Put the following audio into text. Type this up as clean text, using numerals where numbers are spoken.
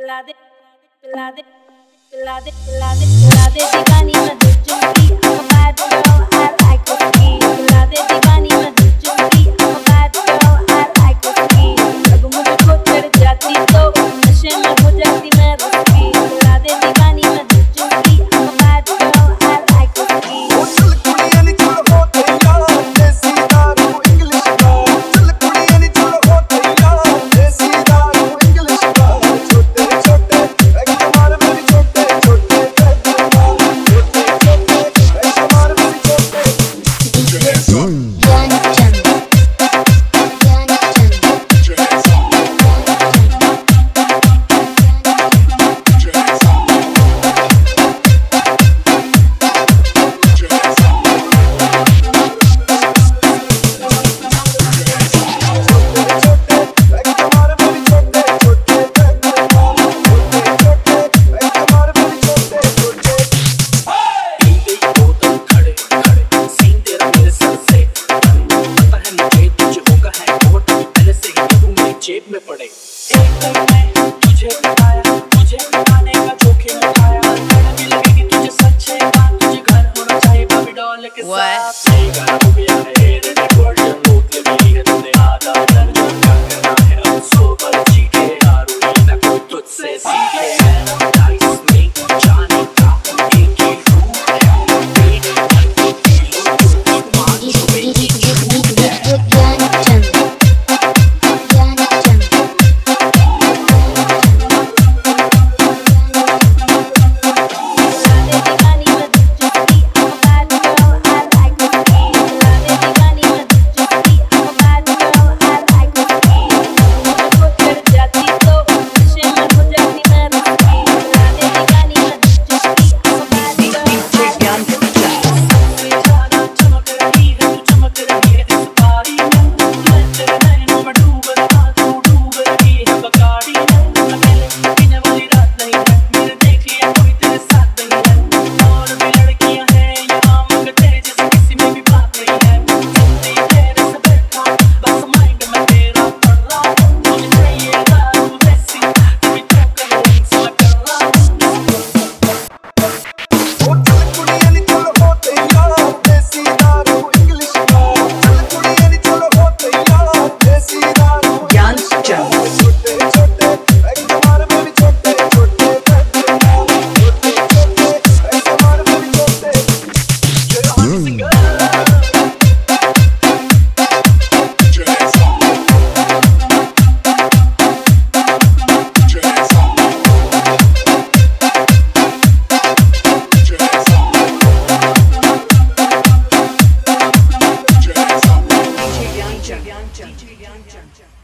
पिला दे पिला दे पिला दे पिला दे पिला दे दीवानी मैं दूध चुंगी I'm a bad girl I like whiskey पिला दे दीवानी मैं दूध चुंगी I'm a bad girl I like whiskey अब मुझको चढ़ जाती तो नशे में हो जाती मैं रुस्की पिला दे दीवानी मैं दूध चुंगी I'm a bad girl I like whiskey चल कुड़ियां नी चल हो तैयार देसी दारू इंग्लिश का चल कुड़ियां नी चल हो तैयार देसी दारू इंग्लिश का छोटे छोटे एक कमार मेरी छोटे छोटे छोटे छोटे एक कमार मेरी छोटे जेब में पड़े तुझे बताया मुझे बताने का जोखिम उठाया भी लगेगी तुझे सच्चे बात तुझे घर होना चाहिए बॉबी डॉल के साथ सही गाना हो गया है रेडी वर्जन बोतल भी है तूने आधा दर्जन क्या करना है अब सोबर जी के दारू ना कोई तुझसे सीखे डाइस में जाने का एक ही रूप है मेरे मन को दिलो तू मान मेरी झूठ है Jump.